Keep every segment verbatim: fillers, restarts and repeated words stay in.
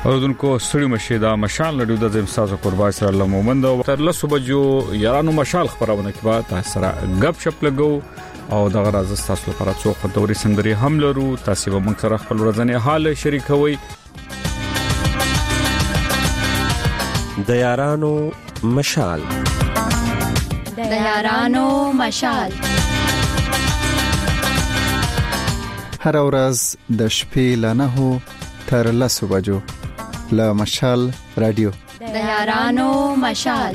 اوردونکو ستړي مشه دا مشال لډو د زمسازو قربای سره الله مومند او تر لسو بجو یارانو مشال خبرونه کې با تاسو سره غب شپ لګو او دغه راز تاسو لپاره څو خبري سندري هم لرو تاسو به موږ سره خپل ورځنی حال شریکوي د یارانو مشال د یارانو مشال هر ورځ د شپې لنهو تر لسو بجو له مشال رادیو د یارانو مشال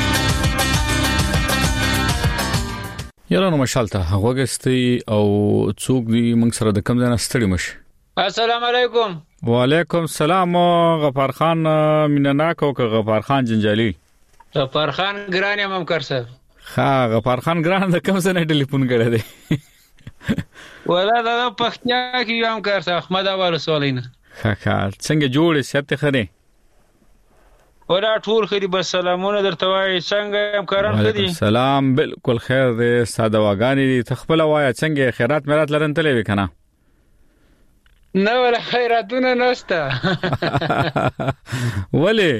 یارانو مشال ته وګستي او څوک دی موږ سره د کم ځای ستړي مشه السلام علیکم وعلیکم السلام غفار خان مینناک او غفار خان جنجالی غفار خان ګران یم کار صاحب ها غفار خان ګران د کم ځای ټلیفون کړی دی ولا دا پختیا کې یم کار صاحب احمد اول سوالینه ها ها څنګه جوړې سیاته خره ولا ټول خري بس سلامونه درته وای څنګه هم کاران خدي سلام بالکل خیر دې ساده واغانی تخپل وای څنګه خیرات میرات لرن تلې وکنه نه ولا خیراتونه نشته ولی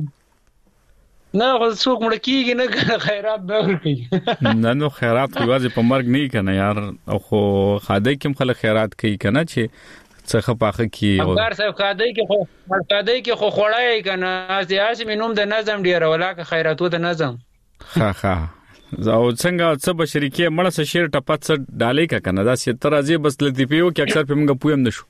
نه خو څوک مړ کیږي نه خیرات به ورکړي نه نو خیرات خو واځي په مرګ نه کنه یار خو خاده کوم خلک خیرات کوي کنه چې څخه پاخه کی او کار صاحب خاده کې خو خاده کې خو خړای کنه سیاسي مينوم د نظم ډیر ولاکه خیراتو د نظم ها ها زاو څنګه څه بشریکه مړه څه شیر ټپات څه ډالې کا کنه دا ستر ازي بس لطیفیو کې اکثر په موږ پویم نشو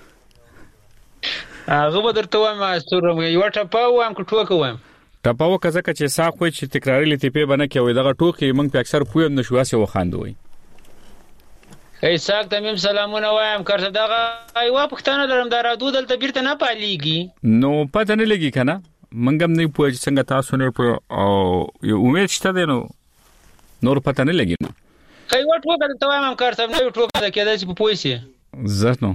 هغه به درته وایم استورم یو ټپا وایم کو ټوکه وایم ټپاو کزه چې ساق وي چې تکراری لطیفه بنه کوي دغه ټوکی موږ په اکثر پویم نشو اسه وخاندوي ای ساق تمیم سلامونه وایم کار دغه ایوا پښتنه درم درادو دلته بیرته نه پاليږي نو پته نه لګي کنه منګم نه پوهې څنګه تاسو نه پوه او یو امید شته دی نو نور پته نه لګي نو کای وټ وګړه ته وایم کار سم نه ټوکه ده کېدای چې په پوي سي زه نو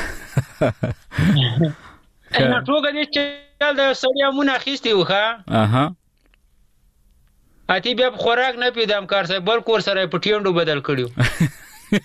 انا ټوکه دې چې د سړیا مون اخیستي وخه اها اتی بیا خوراک نه پیدام کار سره بل کور سره پټیونډو بدل کړیو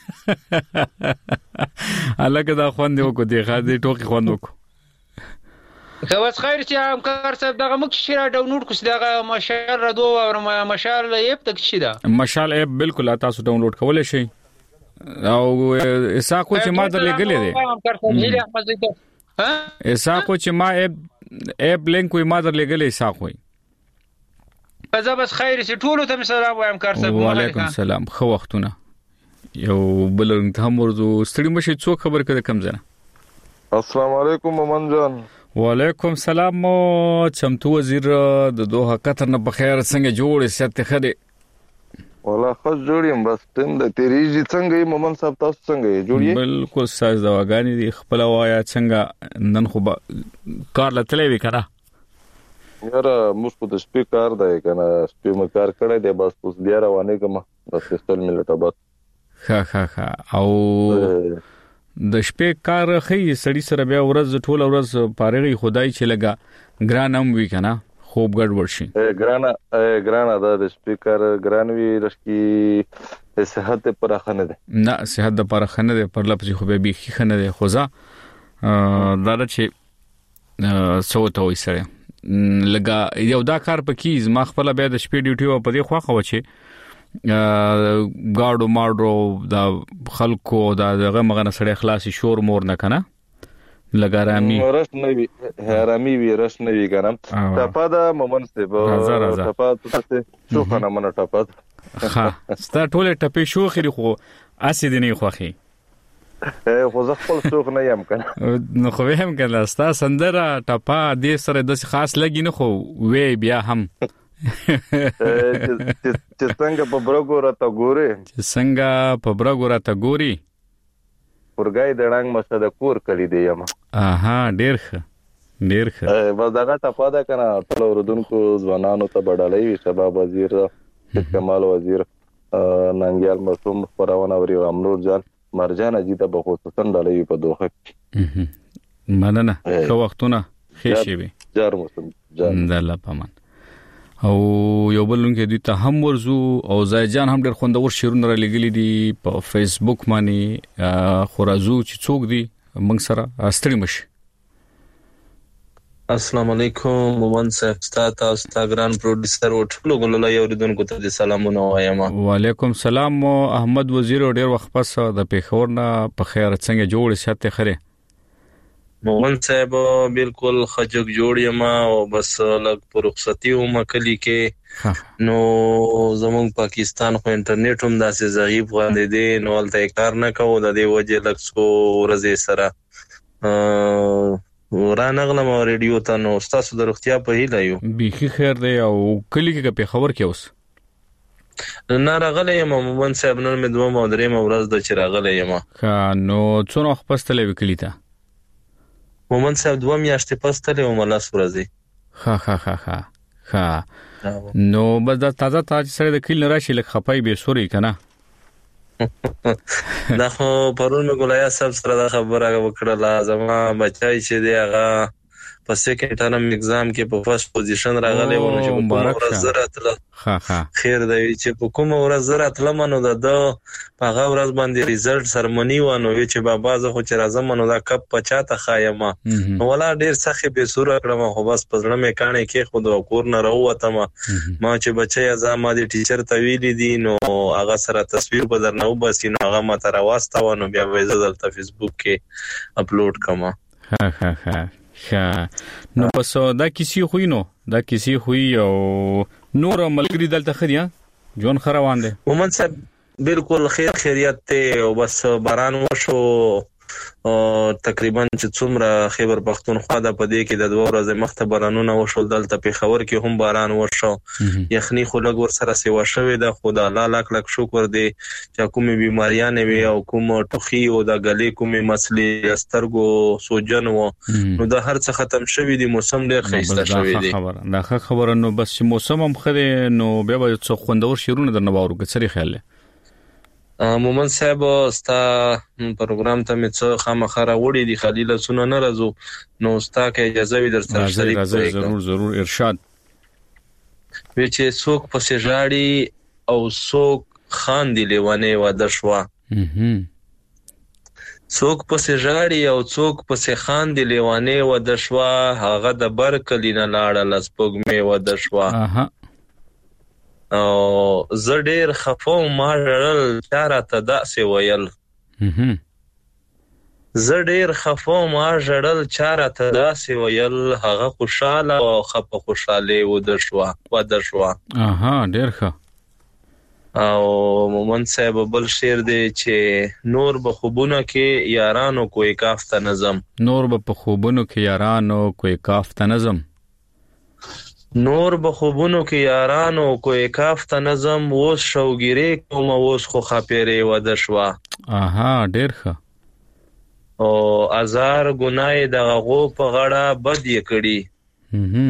الګ دا خوند یو کو دی خاطر ټوکی خوند وکړو خواص خیر چې هم کار صاحب دغه مخ شیره ډاونلوډ کوس دغه مشال را دوه او مشال ایپ تک شي دا مشال ایپ بالکل تاسو ډاونلوډ کولای شئ او اساکو چې ما در لګلې دي ها اساکو چې ما ایپ ایپ لینک وي ما در لګلې اساکو فزا بس خیر چې ټول ته سلام وایم کار صاحب وعلیکم السلام خو وختونه یو بلنګ ته مرزو ستړي مشه څو خبر کړه کم زنه السلام علیکم مومن جان وعلیکم السلام چمتو وزیر د دوه قطر نه بخیر څنګه جوړ سیاته خره والله خو جوړیم بس تم د تیریږي څنګه مومن صاحب تاسو څنګه جوړی بالکل ساز دواګانی دی خپل وایا څنګه نن خو کار لته وی کړه یاره موږ په سپی کار دی کنه سپی م کار کړی دی بس اوس بیا روانه کوم بس استل ملټه بعد ها ها ها او د شپې کار خي سړی سره بیا ورځ ټول ورځ پارغي خدای چې لګا ګرانم وی کنه خوب ګډ ورشي ګرانا ګرانا د سپیکر ګرانوي رشکی صحت پر خنه ده نه صحت د پر خنه ده پر لپس خو به بي خنه ده خوځه دا چې سوته وي سره لګا یو دا کار پکې ما خپل بیا د شپې ډیوټي په دې خوا خو چې ګاډو ماډرو دا خلکو دا دغه مغنه سره اخلاصي شور مور نه کنه لګارامي رش نه وی هرامي وی رش نه وی ګرام ټپا دا مومن سه ټپا ته شو کنه من ټپا ها ستا ټوله ټپې شو خري خو اسې دي نه خوخي خو زه خپل شوق نه یم کنه نو خو هم کنه ستا سندره ټپا دې سره د خاص لګي نه خو وې بیا هم چې څنګه په برګو راته ګوري چې څنګه په برګو راته ګوري ورګای د ډنګ مشه د کور کلی دی یم اها ډیر ښه ډیر ښه بس دا غټه پاده کنه ټول وردونکو ځوانانو ته بدلای شباب وزیر کمال وزیر ننګیال مسوم پرونه وري امنور جان مرجان اجیته په خصوصا ډالای په دوخه مننه خو وختونه ښه شي وي جار مسوم جان د الله پامان او یو بلونکو دوی ته هم ورزو او زای جان هم ډېر خوندور شیرونه را لګلی دي په فیسبوک باندې خورازو چې څوک دي موږ سره ستړي مشي السلام علیکم مومن صاحب ستاسو انستګرام پروډوسر او ټول غلو یو ردونکو ته سلامونه وایم. وعلیکم سلام احمد وزیر ډیر وخت پس د پیښور نه په خیر څنګه جوړ شته خره مومن صاحب بالکل خجک جوړ یم او بس لګ پر رخصتي هم کلی کې نو زموږ پاکستان خو انټرنیټ هم داسې ضعیف غوړې دي نو ولته کار نه کوو د دې وجه لګ څو ورځې سره ورانغلم ریډیو ته نو تاسو د روغتیا په هیله یو بيخي خیر دی او کلی کې په خبر کې اوس نه راغلی یم مومن صاحب نن مې دوه مو درې مو ورځ د چې راغلی یم نو څونه وخت پس تلې وکلی ته مومن صاحب دوه میاشتې پس تلې وم لاس ورځي ها ها ها ها ها نو بس دا تازه تاج سره د کلی راشي لکه خپای به سوري کنه دا خو پرونه ګولیا صاحب سره دا خبره وکړه زما بچای چې دی هغه په سیکنډ ټرم ایگزام کې په فرست پوزیشن راغلی و نو چې په کومه ورځ زراتله ها ها خیر دی چې په کومه ورځ زراتله منو د په هغه ورځ باندې ریزلټ سرمنی و نو چې بابا زه خو چې راځم نو دا کپ پچاته خایم نو ولا ډیر سخی به سور کړم خو بس پزړه مې کانه کې خود کور نه راووتم ما چې بچي ازما دي ټیچر ته ویلي دي نو هغه سره تصویر به درنه وبسي نو هغه ما تر واسطه و نو بیا به زه دلته فیسبوک کې اپلوډ کوم ها ها ها ها نو پس دا کیسي خوې نو دا کیسي خوې او نور ملګری دلته خدي جون خروان دي مومن صاحب بالکل خیر خیریت ته او بس باران وشو تقریبا چې څومره خیبر پختونخوا د پدې کې د دوه ورځې مخته بارانونه وشو دلته په خبر کې هم باران وشو یخني خو لګ ور سره سیوا شوې ده خدا الله لاک لاک شکر دی چې کومې بیماریاں وي او کوم ټوخي او د غلې کومې مسلې سترګو سوجن وو نو د هر څه ختم شوې دي موسم ډېر خیسته شوې دي خبره دا خبره نو بس موسم هم خره نو بیا به څو خوندور شیرونه درنه باور کړي خیال مومن صاحب ستا پروګرام ته مې څه خامخره وړي دي خلیل سونه نه راځو نو ستا کې اجازه وي درسره شریک راځي ضرور ضرور ارشاد وی چې څوک پسې ژاړي او څوک خاندي لیوانه و د شوا څوک پسې ژاړي او څوک پسې خاندي لیوانه و د شوا هغه د برکلینه لاړه لسپوږمې و د شوا اها او زه ډیر خفو ما ژړل چاره ته داسې ویل زه ډیر خفو ما ژړل چاره ته داسې ویل هغه خوشاله او خپ خوشاله و د شوا و د شوا اها ډیر ښه او مومن صاحب بل شعر دی چې نور به خوبونه کې یارانو کوئی کافته نظم نور به په خوبونو کې یارانو کوئی کافته نظم نور به خوبونو کې یارانو کوئی کافته نظم ووس شوګيري کوم ووس خو خپېره و د شوا اها ډیر ښه او ازار ګناي د غو په غړه بد یې کړی هم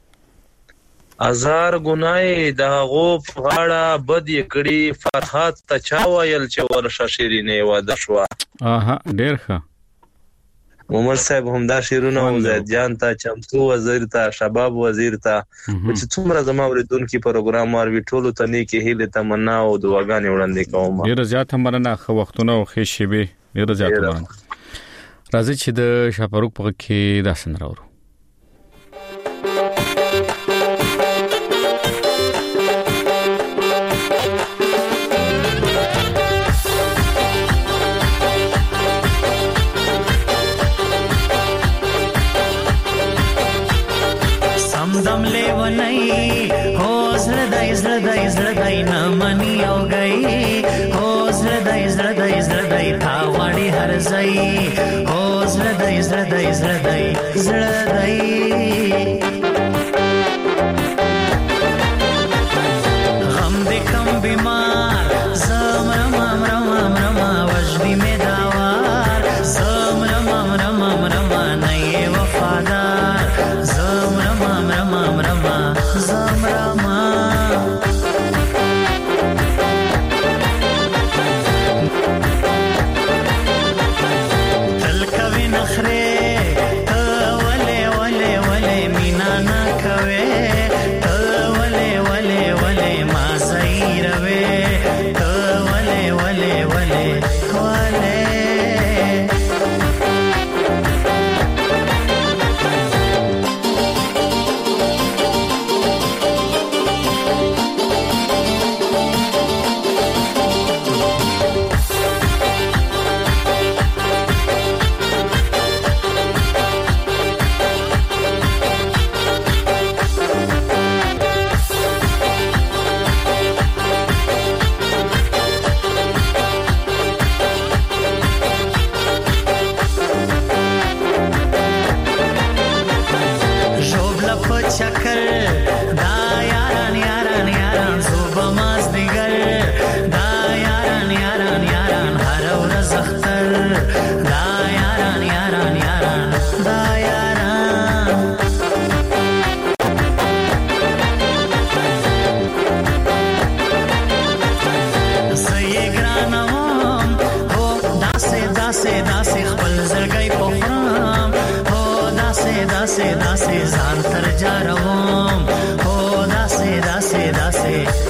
ازار ګناي د غو په غړه بد یې کړی فرحات ته چا ویل چې ورشه شیرینه و د شوا اها ډیر ښه مومن صاحب هم دا شیرونه او زید جان ته چمتو وزیر ته شباب وزیر ته چې څومره زما ورېدونکو پروګرام مار وی ټولو ته نیکی هیله تمنا او دعاګانې وړاندې کوم ډیر زیات همرنه خو وختونه او خې شیبه ډیر زیات وړاندې راځي چې د شاپروک په کې داسن راوړو दम ले वो नहीं हो zrdai zrdai zrdai na mani au gai ho zrdai zrdai zrdai tha wadi har zai ho zrdai zrdai zrdai zrdai gham de kam bimar zam ram ram ram ram wajdi mein dawar zam ram ram ram ram naye wafadar zam ram ram ram zam rama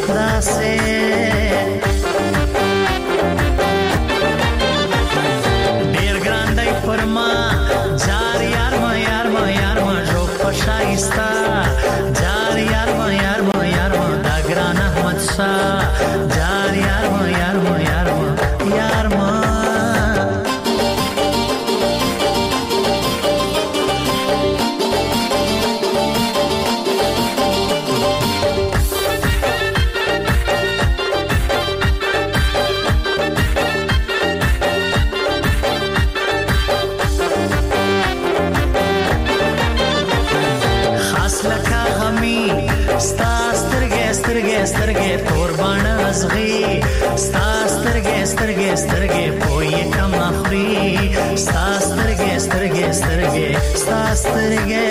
داسې ډیر ګران دی پر ما جار یار ما یار ما یار ما جو پشایستا جار یار ما یار ما یار ما دا ګران احمد شاه جار یار ما یار ما یار ما یار ما سترګې تور باڼه ازغي ستا سترګې سترګې سترګې پوي کم اخري ستا سترګې سترګې سترګې ستا سترګې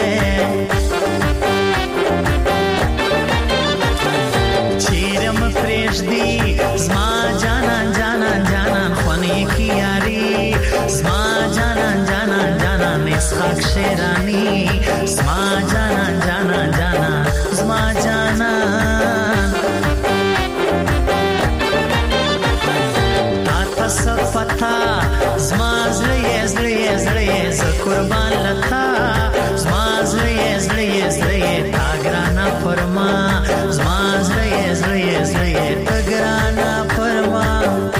چیرم پرېږدي زما جانان جانان جانان خونې کې یاري زما جانان جانان جانان اسحاق شیرانی زما جانان جانان جانان زما جانان صفتا زما زړه زړه زړه ز قربان لتا زما زړه زړه زړه تا ګرانا فرما زما زړه زړه زړه تا ګرانا فرما.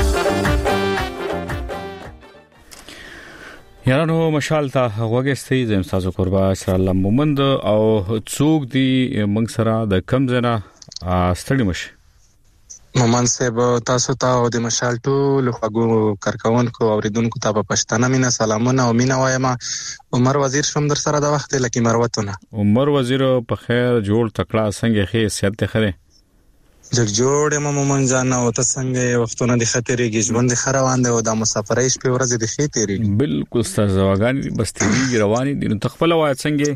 یارانو مشال ته وګستې زم تاسو قربا سره الله مومند او څوک دی موږ سره د کم زنه ستړي مشه مومن صاحب تاسو ته او د مشال ټول خواږو کارکونکو اوریدونکو ته په پښتنه مینا سلامونه او مینا وایم. عمر وزیر شوم در سره د وخت لکه مروتونه. عمر وزیر په خیر جوړ تکړه څنګه خې سیادت خره جګ جوړ م مومن جان او ته څنګه وختونه د خطرېږي ژوند خروان دی او د مسافرۍ شپې ورځې د خېتېږي. بالکل ستاسو واغان بس تیږي رواني دي نو تخپل وای څنګه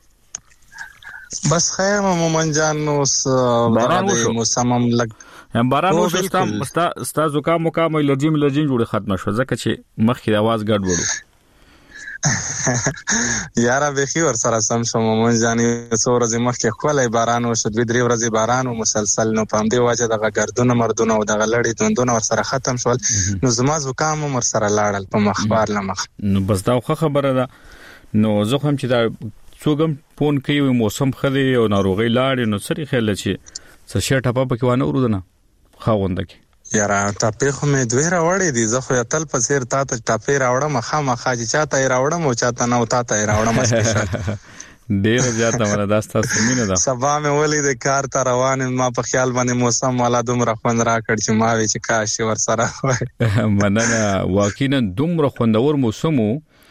بس خیر مومن جان نو د موسمم لګ باران وشو ستا ستا زکام مقام الرجی ملرجی جوړه ختم شو ځکه چې مخکې आवाज ګډ وړو یارا به خي ور سره سم شو مومن جان څو ورځې مخکې خولای باران وشو دوی درې ورځې باران او مسلسل نو پام دی واجه دغه ګردونه مردونه او دغه لړې دوندونه ور سره ختم شول نو زما زکام ور سره لاړل په مخبار لمخ نو بس دا خبره ده نو زه هم چې دا څوګم پون کوي موسم خدي او ناروغي لاړ نو سری خل چې څه شټه په کې وانه ورودنه خاوند کې یارا ټاپې خو مې دوی راوړې دي زه خو تل په سیر تا ته ټاپې راوړم خامہ خاجي چاته راوړم او چاته نه او تاته راوړم سپیشل ډیر زیاته مله داستا سمینه ده سبا مې ولې د کار ته روان ما په خیال باندې موسم والا دومره خوند را کړ چې ما وی چې کاشي ور سره مننه واکینه دومره خوندور موسمو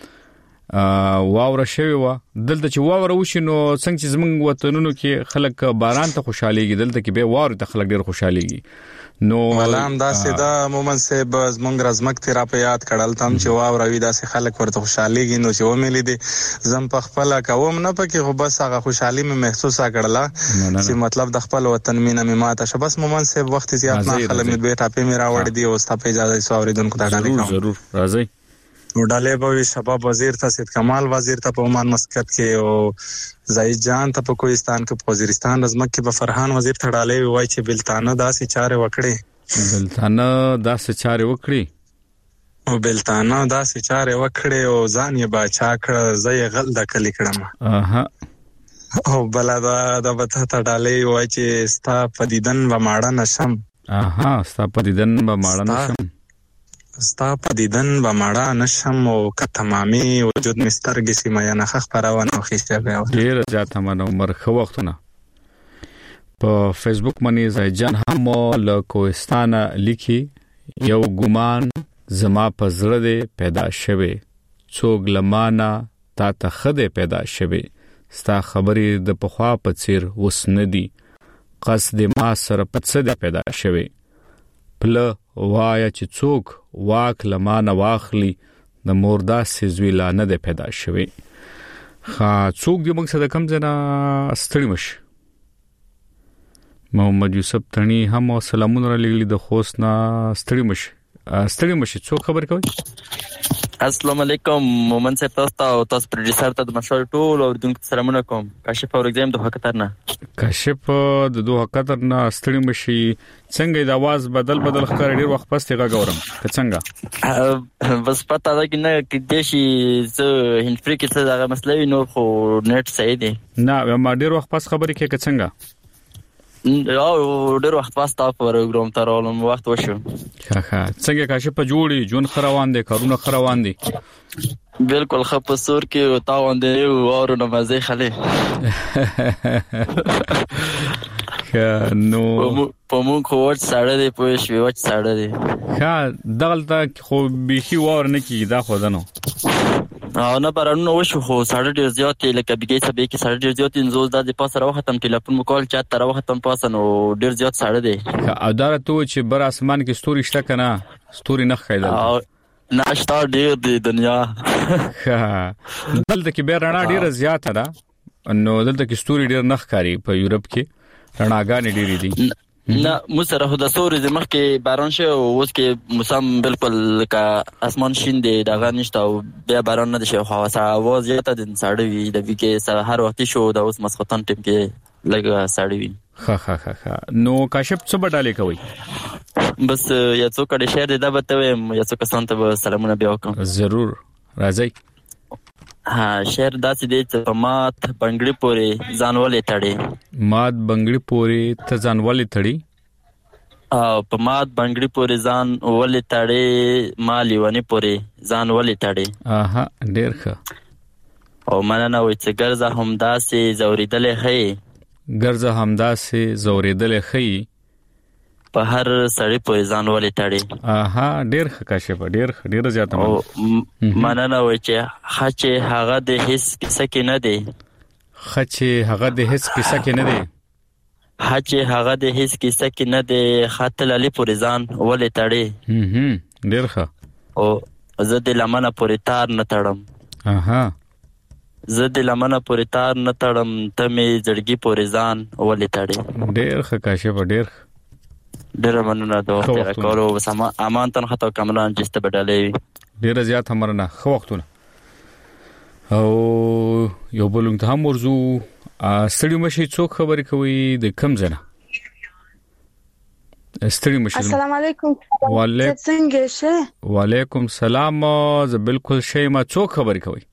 واوره شوی و دلته چې واوره وشي نو څنګه چې زمونږ وطنونو کې خلک باران ته خوشاليږي دلته کې به واوره ته خلک ډیر خوشاليږي نو ملام داسې دا مومن صاحب زمونږ رزمک تیرا په یاد کړل تم چې واوره وی داسې خلک ورته خوشاليږي نو چې و ملي دي زم په خپل کوم نه پکې خو بس هغه خوشحالي مې محسوسه کړله چې مطلب د خپل وطن مینه مې ماته شه بس مومن صاحب وخت زیات نه خلک مې دوی ټاپې مې راوړې دي او ستاسو په اجازه سوریدونکو ته ډالې کوم ضرور راځي ډالې به شباب وزیر ته سید کمال وزیر ته په عمان مسقط کې او زاید جان ته په کوهستان کې په وزیرستان رزمک کې په فرحان وزیر ته ډالې وای چې بلتانه داسې چارې وکړي بلتانه داسې چارې وکړي او بلتانه داسې چارې وکړي او ځان یې باچا کړ زه یې غل د کلی کړم اها او بل دا د بته ته ډالې وای چې ستا په دیدن و ماړه نشم اها ستا په دیدن و ماړه نشم ستا په دیدن و ماړه نشم او که تمامي وجود مسترګې سیمه یا نخ خبرونه او خېشته بیا ډیر زیاته من عمر خو وختونه په فیسبوک باندې زایجان هم له کوهستان لیکي یو ګمان زما په زړه دې پیدا شوه څوک لمانه تا ته خده پیدا شوه ستا خبرې د پخوا په څیر وسندي قصد ما سره پڅ دې پیدا شوه پل وایا چې څوک واک لمانه واخلي د موردا سزوی لا نه ده پیدا شوی خا څوک دې موږ سره کم ځنا ستړي مش محمد یوسف تنی هم سلامونه لګلی د خوست نه ستړي مش ستړي مش څوک خبر کوي السلام علیکم مومن صاحب تاسو ته او تاسو پروډوسر ته د مشال ټول اوریدونکو سلامونه کوم. کاشف اورګزم د حقیقت نه کاشف د دوه حقیقت نه ستړي مشي څنګه د आवाज بدل بدل ښکار ډیر وخت پس تیغه ګورم که څنګه بس پتا ده کې نه کې دیشي زه هندفري کې څه دا مسله نو خو نت صحیح دی نه ما ډیر وخت پس خبرې کې که څنګه او ډیر وخت پس تاسو پروګرام ته راولم وخت وشو. ښه ښه څنګه کاشف په جوړي جون خروان دي کارونه خروان دي بالکل خپسور کې او تاوان دی او اورو نمازه خله نو په مونږ خو وڅ ساړه دی په شوي وڅ ساړه دی ښه دغلته خو بيخي وور نه کی دا خو دنو او نه پرانو وشو خو ساړه ډیر زیات لکه بيګي څه به کې ساړه ډیر زیات انزول د پاسه راوختم ټلیفون مکول چات تر وختم پاسه نو ډیر زیات ساړه دی او دا ته چې بر اسمان کې ستوري شته کنه ستوري نه خیدل ناشتا ډیر دی دنیا دلته کې به رڼا ډیره زیاته ده نو دلته کې ستوري ډیر نخ کاری په یورپ کې رڼاګانې ډیرې دي نه مسره خو د سوري د مخ کې باران شه او اوس کې موسم بالکل کا اسمان شین دی دا غنښت او بیا باران نه شي خو اواز یې ته د ساړه وی د وی کې هر وخت شو د اوس مسختن ټیم کې لګا ساړه وی ها ها ها نو کاشف څه بډاله کوي بس یا څو کډه شهر دا بته یا څو کسان ته سلامونه بیا وکم ضرور راځي ها شهر داسې دی چې په مات بنگړي پورې ځانولې تړي مات بنگړي پورې ته ځانولې تړي او په مات بنگړي پورې ځان ولې تړي مالي ونی پورې ځان ولې تړي اها ډیر ښه او مننه وای چې ګرځه هم داسې زوریدلې خې ګرځه هم داسې زوریدلې خې په هر سړی په ځان ولې تړي اها ډیر ښه کاشف ډیر ډیر زیاته مننه وای چې خچه هغه د هیڅ کیسه کې نه دی خچه هغه د هیڅ کیسه کې نه دی خچه هغه د هیڅ کیسه کې نه دی خاطر علی پورې ځان ولې تړي هم ډیر ښه او زه د لمنه پورې تار نه تړم اها زه د لمنه پورې تار نه تړم ته مې زړګي پورې ځان ولې تړي ډیر ښه کاشف ډیر ډیر مننه دا وخت راکولو بس امان تن خطا کاملان جسته بدلې ډیر زیات همرنه خو وختونه او یو بلنګ ته موضوع ستړي مشي څوک خبرې کوي د کم ځنه ستړي مشي السلام علیکم وعلیکم څنګه شه وعلیکم سلام زه بالکل شی ما څوک خبرې کوي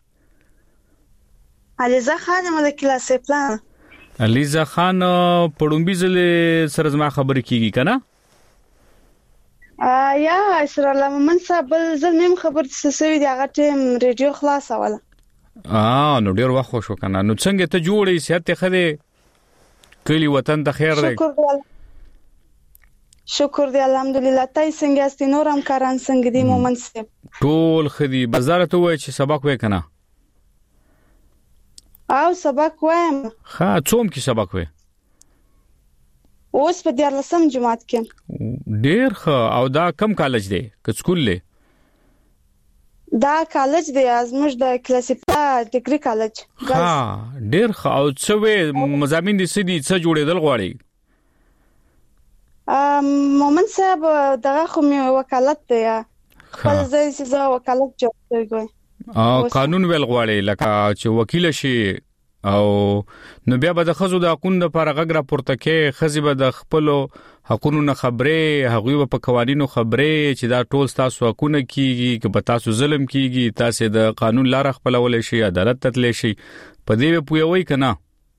علیزه خانم د کلاس پلان علیزه خان پړومبي زله سره زما خبرې کیږي کنه ا یا اسر الله مومن صاحب زمیم خبر سسوي دی هغه ټیم ریډیو خلاص اوله اه نو ډیر واخو شو کنه نو څنګه ته جوړې سیاته خله کلی وطن ته خیر دی شکر دی شکر دی الحمدلله تای څنګه است نورم کاران څنګه دی مومن صاحب ټول خدي بازار ته وای چې سبق وای کنه او سبق وایم ها څوم کې سبق وای اوس په دیارلسم جماعت کې ډیر ښه او دا کم کالج دی که سکول له دا کالج دی ازمج د کلاسیکا ډیګری کالج ها ډیر ښه او څه وې مضامین دي سدي څه جوړېدل غواړي ام مومن صاحب دغه خو می وکالت دی خپل ځای چې وکالت جوړوي او قانون ویل غواړي لکه چې وکیل شي او نو بیا به د خزو د حقوقو لپاره غږ راپورته کې خزي به د خپل حقوقو نه خبرې هغوی په قوانینو خبرې چې دا ټول تاسو حقوقونه کیږي چې په تاسو ظلم کیږي تاسو د قانون لار خپلول شي عدالت تتلی شي په دې پویوي کنه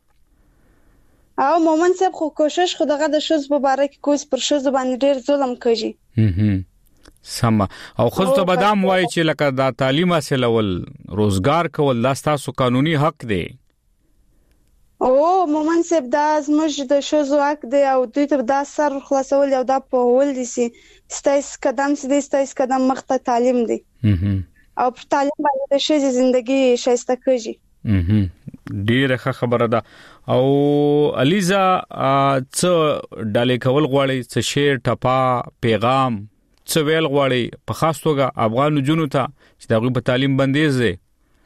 او مومن صاحب خو کوشش خو دغه د شوز مبارک کوس پر شوز باندې ډیر ظلم کوي هم سم او خو ته بدام وای چې لکه دا تعلیم حاصل ول روزګار کول دا تاسو قانوني حق دی او مومن صاحب دا زموږ د شوزو حق دی او دوی ته دا سر خلاصول او دا په ول دي سي ستایس قدم سي ستایس قدم مخته تعلیم دی او په تعلیم باندې د شې ژوندۍ شایسته کوي ډیره خبره ده او الیزا څه ډالې کول غواړي څه شعر ټپا پیغام څه ویل غواړي په خاص توګه افغان جنو ته چې دغه په تعلیم بندیز دي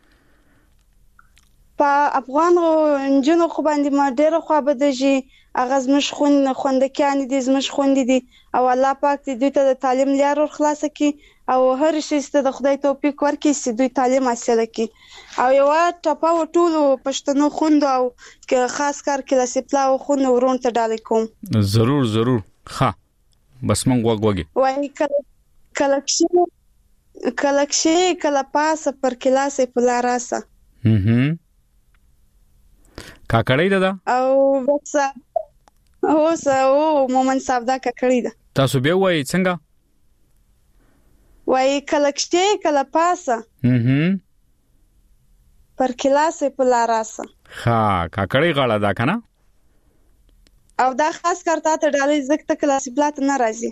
په افغان جنو خو باندې ما ډیره خو بده اغاز مش خون خوندکان دي زمش خوند دي او الله پاک دې ته د تعلیم لار خلاص کی او هر شي ست د خدای توفیق ورکړي چې دوی تعلیم حاصل کړي او یو ټاپه و ټولو پښتنو خوندو او خاص کار کلاسي پلاو خوندو ورون ته ډالې کوم. ضرور ضرور ها بس مونږ وګوګي وای کلکشي کلکشي کلا پاسه پر کلاسي پلا راسه هم کاکړی ده او بس او سو مومن صاحب دا کاکړی ده. تاسو به وای څنګه وای کلکشي کلا پاسه هم پر کلاسي پلا راسه ها کاکړی غاړه دا کنه او دا خاص کار ته ډالې زکه کلاسي بلات نه راځي.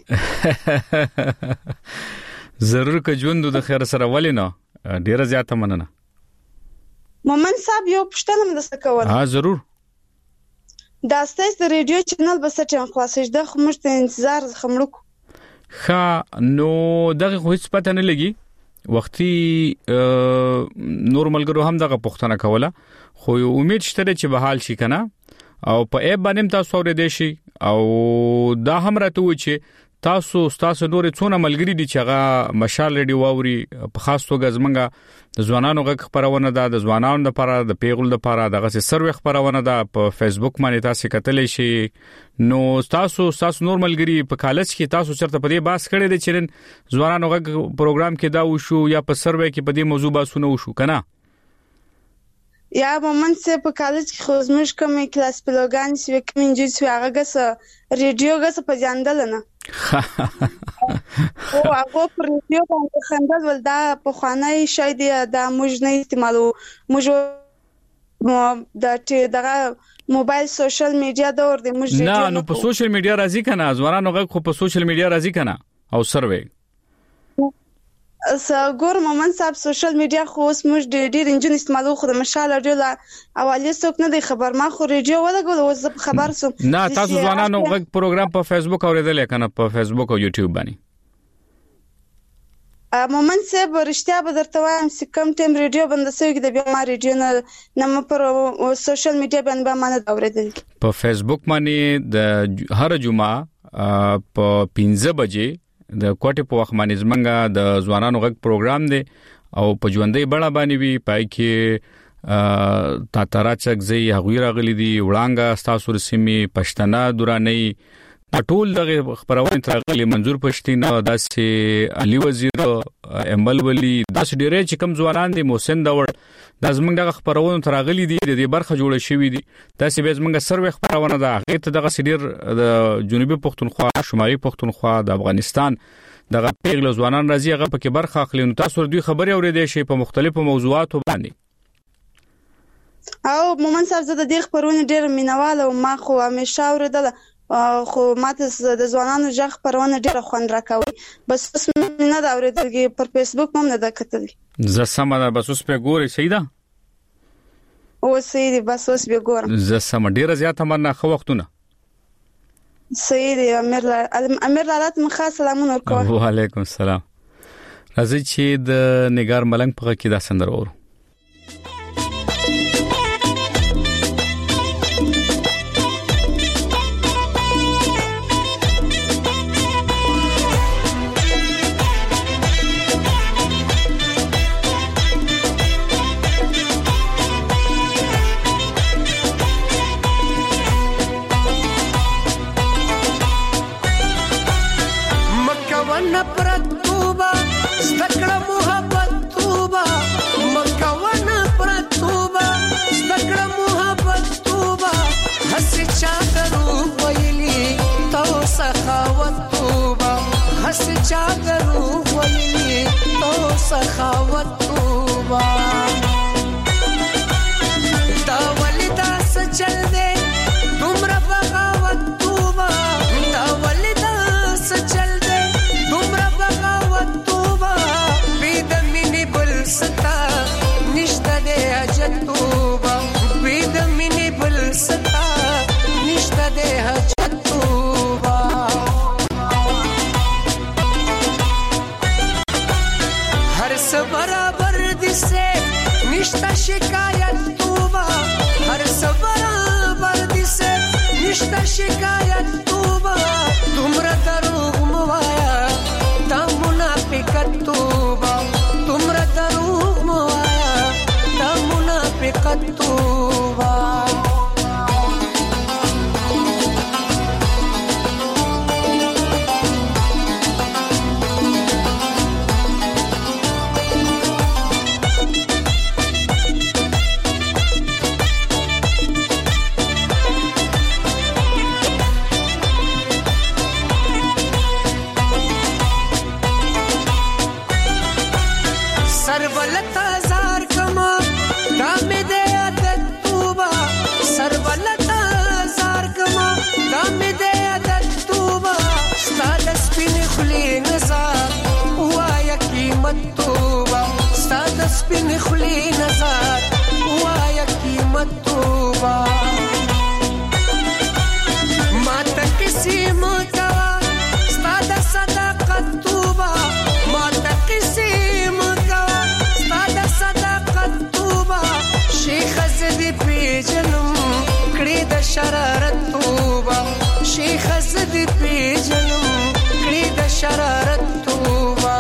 ضرور که ژوند د خیر سره ولینو ډیره زیاته مننه. مومن صاحب یو پښتنه مده سکول. ها ضرور. دا ستاسو د ریډیو چینل به سټم خلاصې ده خو موږ ته انتظار خمړو. ها نو دغه خو هیڅ پته نه لګي وختي نورمال ګرو هم دغه پښتنه کوله خو امید شته چې به حال شي کنه او په ایپ باندې تاسو اورېدئ شي او دا هم راته و چې تاسو تاسو نور څونه ملګری دي چې هغه مشال ریډیو واوري په خاص توګه زمونږه د ځوانانو غږ خبرونه ده د ځوانانو لپاره د پیغول لپاره دغه سروې خبرونه ده په فیسبوک باندې تاسو کتلې شي نو تاسو تاسو نور ملګری په کالج کې تاسو چرته په دې باس کړی دي چې ځوانانو غږ پروګرام کې دا وشو یا په سروې کې په دې موضوع باسونه وشو کنه یا مومن سه په کالج کې خو زموږ کوم کلاس پلوګان چې کوم انجوي هغه غس ریډیو غس په ځاندل نه او هغه پر ریډیو باندې خندل ول دا په خوانای شاید دا موږ نه استعمالو موږ د چې دغه موبایل سوشل میډیا دور دی موږ نه نو په سوشل میډیا راځي کنه ځوانانو غږ خو په سوشل میډیا راځي کنه او سروې سګور مومن صاحب سوشل میډیا خو اوس موږ ډېر ډېر انجن استعمالو خو د مشال ریډیو لا اوالي څوک نه دی خبر ما خو ریډیو ولګول اوس خبر سم نه تاسو ځوانانو غږ پروګرام په فیسبوک اوریدل کنه په فیسبوک او یوټیوب باندې مومن صاحب رښتیا به درته وایم چې کوم ټیم ریډیو بند سوي د بیا ما ریډیو نه نم پر سوشل میډیا باندې به مانه اوریدل په فیسبوک باندې د هر جمعه په پنځه بجې د کوټه په وخت باندې زمونږه د ځوانانو غږ پروګرام دی او په ژوندۍ بڼه باندې وی پای کې تا تراچک زی هغوی راغلي دي وړانګه ستاسو رسمي پښتنه دوراني ټول دغه خبرونه ترغلي منظور پښتين داسې علي وزیر امل ولی داسې ډېرې چې کم ځوانان دي محسن داور د زمونږ دغه خبرونه ترغلي دي د دې برخه جوړه شوې دي داسې به زمونږ سروې خبرونه ده هغه ته دغه سډیر د جنوبي پښتونخوا شمالي پښتونخوا د افغانستان دغه پیغله ځوانان راځي هغه پکې برخه اخلي نو تاسو دوی خبري اورېدې شي په مختلفو موضوعاتو باندې او مومن صاحب زه د دې خبرونه ډېر مینواله او ما خو همیشه اوریدله خو ماته د ځوانانو ځخ پرونه ډیره خوند راکوي بس نه دا اوریدلګي پر فیسبوک هم نه دا کتلې زه سم ده بس اوس په ګوري سیدا او سیدی بس اوس به ګورم زه سم ډیره زیاته مننه خو وختونه سیدی امیر امیر لالات مخه سلامونه ورکوه وعلیکم السلام راځي چې د نګار ملنګ په کې دا سندر اورو سخاوت توبا دا ولدا سچل دے تمرا بغاوت توبا دا ولدا سچل دے تمرا بغاوت توبا بيد مني بل ستا نشتا دے حجت توبا بيد مني بل ستا نشتا دے حجت توبا برابر دي سے خلی نظر وایا قیمت توبا ما تقسیم کوا ستاد صداقت توبا ما تقسیم کوا ستاد صداقت توبا شیخ زدی پی جنم کړي د شرارت توبا شیخ زدی پی جنم کړي د شرارت توبا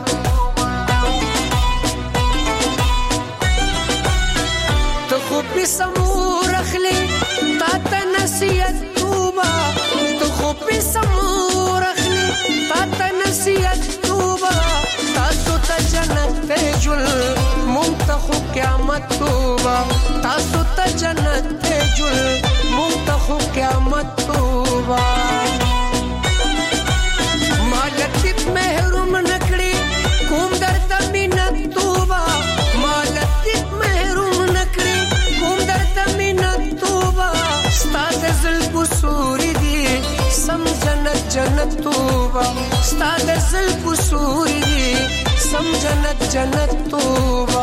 ته خو په سمور اخلي تا ته نصیحت توبا ته خو په سمور اخلي تا ته نصیحت توبا تاسو ته جنت ته جل مونږ ته خو قیامت توبا تاسو ته جنت ته جل مونږ ته خو قیامت توبا مالتیت محروم نکړي کوم درته مینت توبا مالتیت محروم نکړي کوم درته مینت توبا ستاد زلف سوري دي سم جنت جنت توبا ستاد زلف سوري دي سم جنت جنت توبا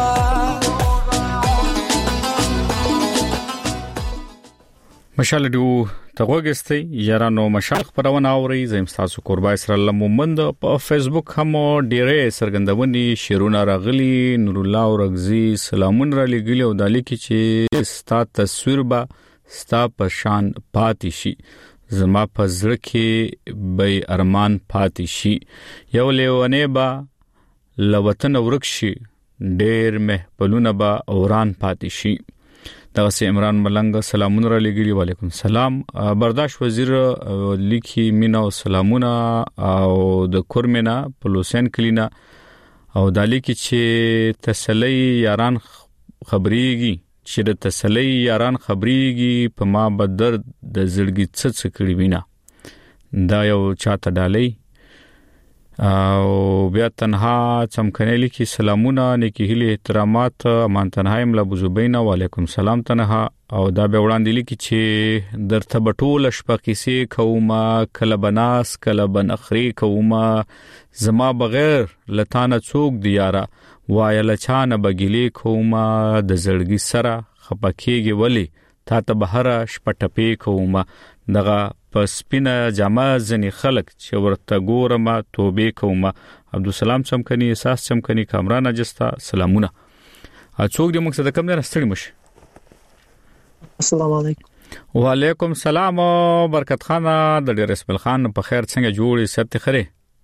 مشال دیو تغوګستي یارانو مشال خبرونه اوري زم تاسو قربا اسرائیل مومند په فیسبوک هم ډیره سرګندونی شیرونه راغلي نور الله اورغزي سلامون را لګلی او دالی کی چې ستا تصویر با ستا په شان پاتې شي زما په زړه کې به ارمان پاتې شي یو لیونه با لوطن ورکشي ډیر محفلونه با اوران پاتې شي دا سي عمران ملنګ سلامون را لګلی وعلیکم سلام برداشت وزیر لیکي مینا سلامونه او د کورمنا پلوسن کلینا او دالی کی چې تسلی یاران خبريږي چې د تسلی یاران خبريږي په ما بدر د زړګي څه څه کړی وینا دا یو چاته ډالۍ او بیا تنها چمکنه کی سلامونه نیکی هلی احترامات امان تنها املا بوزبینا وعلیکم سلام تنها او دا به وړاندې لیکي چې درته بټول شپه کیسه کومه کله بناس کله بنخري کومه زما بغیر لتانه څوک دیاره وای لچانه بګلی کومه د زړګي سره خپکیږي ولی تا ته بهره شپټپی کومه دغه پسپینه جامه ځنی خلق چې ورته ګورم توبې کوم عبدالسلام چمکني احساس چمکني کامران اجستا سلامونه اڅوک دې موږ څه د کم نه ستړي مشه السلام علیکم وعلیکم سلام برکت خان د ډیر اسماعیل خان په خیر څنګه جوړې ست خره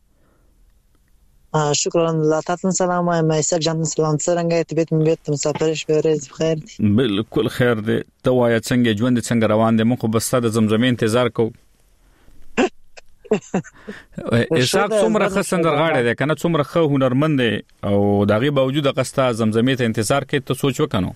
شکرا الله تعالی سلام ما ایسا جان سلام څنګه ته بیت بیت مسافر شپه بخیر دي بالکل خیر دي ته وای څنګه ژوند څنګه روان دي موږ بس د زمزمې انتظار کو اساق څومره خسنګ غاړه ده کنه څومره خو هنرمند او دغه باوجود قستا زمزمې ته انتظار کوي ته سوچ وکنو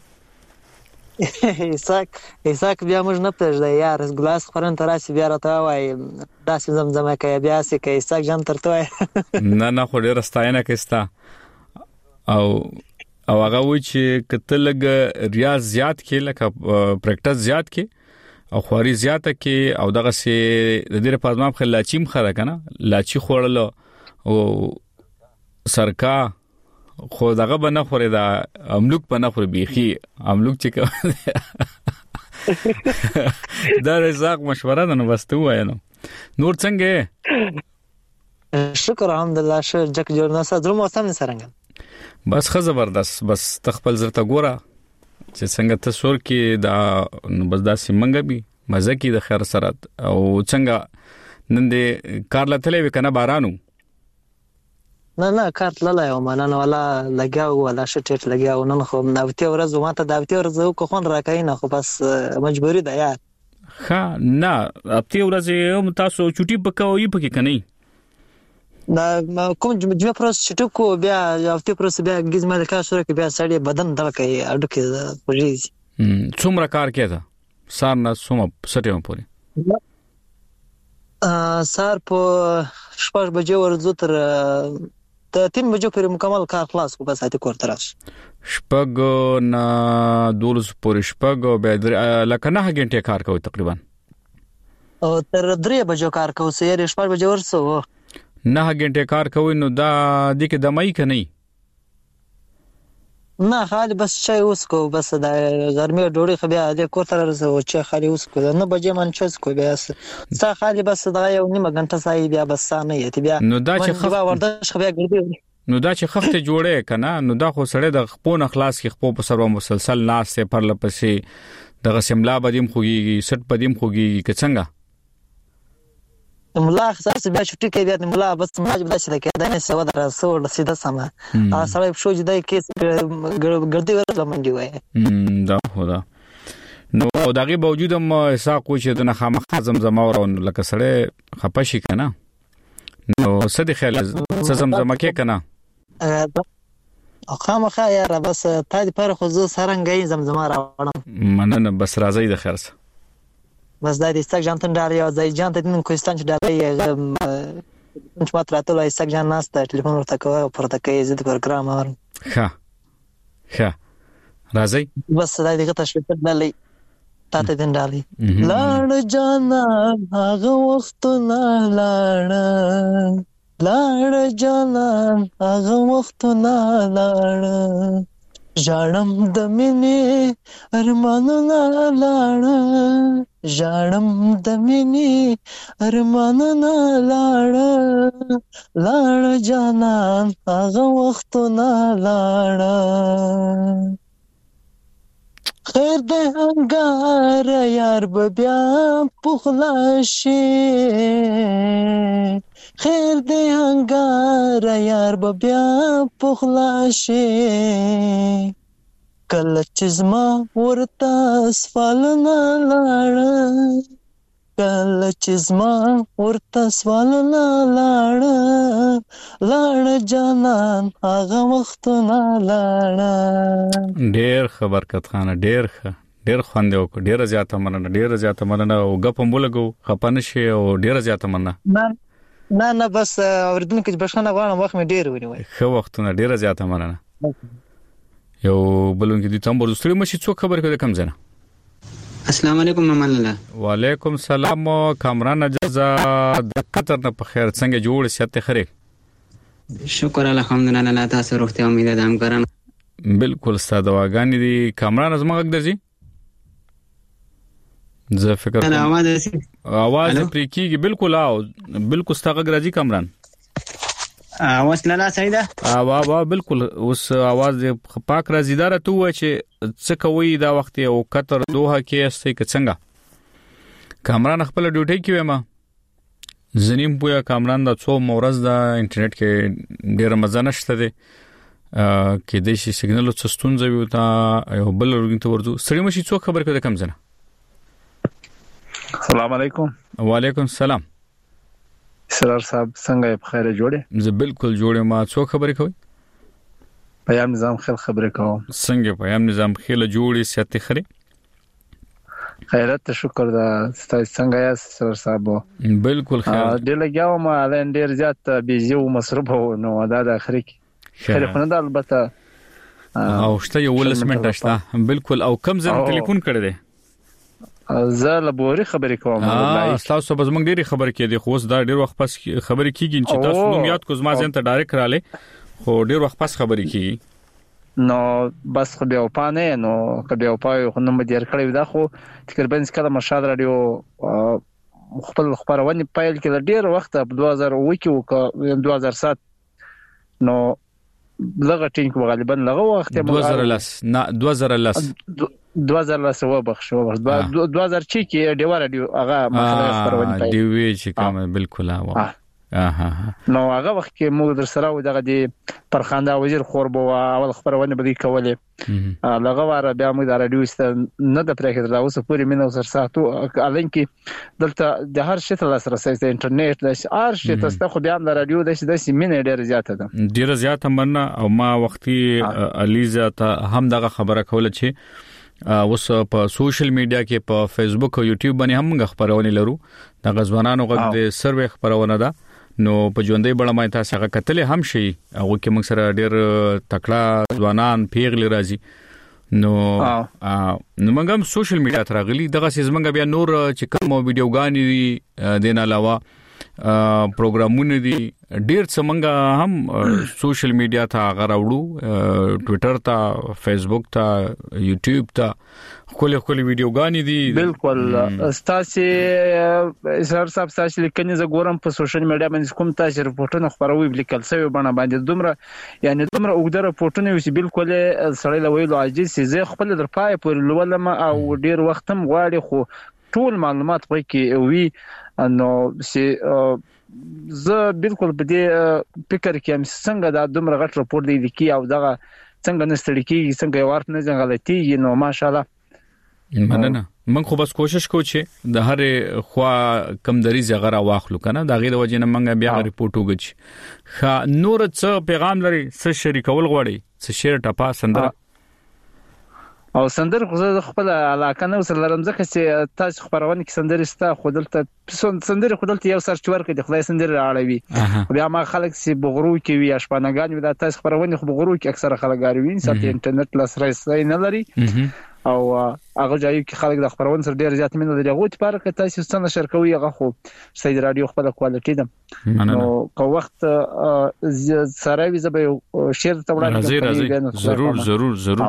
اساق اساق بیا موږ نه پېژنه یار ګلاس خورن تراسي بیا راته وای داسې زمزمه کوي بیا سې کوي اساق جان ترته نه نه خو ډیر ستاینه کېستا او او هغه و چې کته لګ ریاض زیات کې لکه پریکټس زیات کې او خوري زیاته کې او دغه سي د دې په ځمام خلاچیم خره کنه لاچی خوړل او سرکا خو دغه بنه خوري دا املوک بنه خوري بيخي املوک چې دا رزاق مشوره ده نو بس ته وای نو نور څنګه شکر الحمدلله شه جک جوړ نه سره درمو سم سرنګ بس خه زبردست بس تخپل زرته ګوره چې څنګه تصور کې دا بس داسې منګه بي مزه کې د خیر سره او څنګه نن دې کار لته وکنه بارانو نه نه کارت لاله یو مننه ولا لګاو ولا شټټ لګاو نن خو نوته ورځ ماته داوته ورځ کو خون راکای نه خو بس مجبوری ده یار ها نه اپته ورځ هم تاسو چټي پکوي پکې کني دا کوم جمعه پروس چټو کو بیا اپته پروس بیا گزمه د کار سره کې بیا سړی بدن دلکې اډو کې پولیس څومره کار کېده سار نه سوم سټیم پوري ا سار په شپږ بجې ورځو تر ته تین بجو پورې مکمل کار خلاص کو بس اته کور تراش شپږ نه دولس پورې شپږ به لکه نه غنټه کار کوي تقریبا او تر درې بجو کار کوي سیر شپږ بجې ورسو نه غنټه کار کوي نو دا د کې دمای کني نه خالي بس چای وسکو بس د غرمې ډوډۍ خو بیا د کور ته راځو چې خالي وسکو نه بجې من چوس کو بیا ستا خالي بس دا یو نیمه غنټه سای بیا بس نه یتی بیا نو دا چې خو ورزش خو بیا ګرځي نو دا چې خخته جوړه کنه نو دا خو سړی د خپل اخلاص کې خپل په سر مسلسل ناس سے پر لپسې دغه سملا بدیم خوږي سټ بدیم خوږي که څنګه ملا خاص بیا چټي کې بیا ملا بس ماج بدا چې کې دا نه سو درا سو سیده سم ا سړی شو جدای کې ګردي ورته منډي وای دا هو دا نو دغه باوجود هم حساب کو چې د خامخ زمزمه ورون لکه سړی خپشي کنه نو صد خیال زمزمه کې کنه خامخ یار بس تا دې پر خو زه سرنګي زمزمه راوړم مننه بس راځي د خیر سره بس دا د استاک جانتن دار یا ځای جانتن نن کوستان چې دا چې ما تراتل استاک جان ناس ته ټلیفون ورته کوي او پرته کوي زه د پروګرام اور ښه ښه راځي بس دا دغه تشویق دلې تاته دین دالي لاړ جانا هغه وخت نه لاړ لاړ جانا هغه وخت نه لاړ ژړم د مینې ارمانونه لاړ ژړم د مینې ارمانونه لاړ لاړ جانان هغه وختونه لاړ خیر دې انګار یار بیا پخلا شي خیر دې انګار یار بیا پخلا شي کله چې زما ورته سوالونه لاړ کله چې زما ورته سوالونه لاړ لاړ جانان هغه وختونه لاړ ډېر خبر کتخانه ډېر ښه ډېر خوند یو ډېر زیاته مننه ډېر زیاته مننه او غپ هم ولګو خپنه شي او ډېر زیاته مننه نه نه بس اوردونکو چې بشنه غواړم وخت مې ډېر ونیوي ښه وختونه ډېر زیاته مننه یو بلون کې د تمبر ستړي مشي څو خبر کړه کم زنه السلام علیکم مامان الله وعلیکم السلام کامران اجازه د قطر نه په خیر څنګه جوړ سیاته خره شکر الحمدلله الله تاسو روغتیا امید ده همکاران بالکل ستاسو دعاګانې دي کامران زما غږ درځي زه فکر کوم اواز اواز پرې کیږي بالکل او بالکل ستاسو غږ راځي کامران اواز لاله صحیح ده وا وا بالکل اوس اواز پاک راځي دا ته و چې څه کوي دا وخت او قطر دوه کې استي که څنګه کامران خپل ډیوټي کې ومه زنیم پویا کامران دا څو مورز دا انټرنیټ کې ډیر مزه نشته دي کې د شي سیګنال څه ستونزه وي تا یو بل ورګین ته ورځو سړی مشي څو خبر کړه کم زنه السلام علیکم وعلیکم السلام سرار صاحب څنګه په خیره جوړه زه بالکل جوړه ما څو خبرې کوي پیام نظام خل خبرې کوم څنګه پیام نظام خل جوړي سیاته خري خیرت ته شکر دا ستاسو څنګه یا سرار صاحب بالکل خیر ډېر لګاو ما لین ډېر زیات بيزي او مصرف نو دا د اخري خیر خو نه د البته او شته یو ولسمنت شته بالکل او کم زم ټلیفون کړی دی زه لبوري خبرې کوم اه تاسو به زمونږ ډېری خبرې کې دي خو دا ډېر وخت پس خبرې کیږي چې تاسو نوم یاد کو زما ځین ته ډایرکټ رااله خو ډېر وخت پس خبرې کیږي نو بس خو بیا پانه نو کبه او پای خو نوم ډېر کړی دا خو تقریبا کله مرشد رادیو خپل خبرونه پایل کې ډېر وخت په دوه زره اوه کې او دوه زره سات نو لغه ټینګ غالبا لغه وخت دوه زره لس نه دوه زره لس دوه زره لس و بخښو دوه زره چې کې ډیوار ډیو هغه مخه خبرونه پای دی وی چې کوم بالکل ها اها نو هغه وخت کې موږ در سره و دغه دی پرخاندا وزیر خوربو اول خبرونه بدی کولې لغه واره بیا موږ د رادیو ست نه د پریکړه دا اوس پوری مینه سر ساتو الان کې دلته د هر شي تل سره سره انټرنیټ د هر شي تاسو خو بیا د رادیو د د مینه ډیره زیاته ده ډیره زیاته مننه او ما وختي الیزا ته هم دغه خبره کوله چې اوس په سوشل میډیا کې په فیسبوک او یوټیوب باندې هم خبرونه لرو د غزوانانو غږ د سروې خبرونه ده نو په ژوندۍ بڼه مې تاسو هغه کتل هم شي هغه کې موږ سره ډېر تکړه ځوانان پیغلي راځي نو نو موږ هم سوشل میډیا تر غلي دغه سیس موږ بیا نور چې کوم ویډیوګانی دین علاوه پروګرامونه دي ډیر څنګه هم سوشل میډیا ته غراوړو ټوئیټر ته فیسبوک ته یوټیوب ته خپل خپل ویډیوګانی دي بالکل ستاسو اسرار صاحب تاسو لیکنې ز ګورم په سوشل میډیا باندې کوم تاسو رپورټونه خبروي لیکل سوي بڼه باندې دومره یعنی دومره وګړه رپورټونه وسی بالکل سړی لویلو عاجز سي زه خپل در پای پر لولم او ډیر وخت هم غواړي خو ټول معلومات پکې کې وی نو سي زه بالکل په دې فکر کې هم څنګه دا دومره غټ رپورټ دی لیکي او دا څنګه نستړي کیږي څنګه یو ورته نه غلطي نو ماشاالله مننه من خو بس کوشش کوم چې د هر خوا کم دریز غره واخلو کنه دا غیر وجه نه منګه بیا ریپورت وګچ خا نور څه پیغام لري څه شریکول غواړي څه شیر ټپا سندره او سندر خو زه خپل علاقه نه وسره لرم ځکه چې تاسو خبرونه کې سندر استا خودلته سندر خودلته یو سرچ ورکړي د خدای سندر راړوي بیا ما خلک سي بغرو کې وي اشپانګان وي دا تاسو خبرونه خو بغرو کې اکثره خلک غاروي ساتي انټرنیټ لاسرسي نه لري او هغه ځای کې خلک د خبرونه سره ډیر زیات مینه لري غوټ پارک تاسو څنګه شرکوي هغه خو سید رادیو خپل کوالټي ده نو کو وخت سره وي زبې شیر ته وړاندې ضرور ضرور ضرور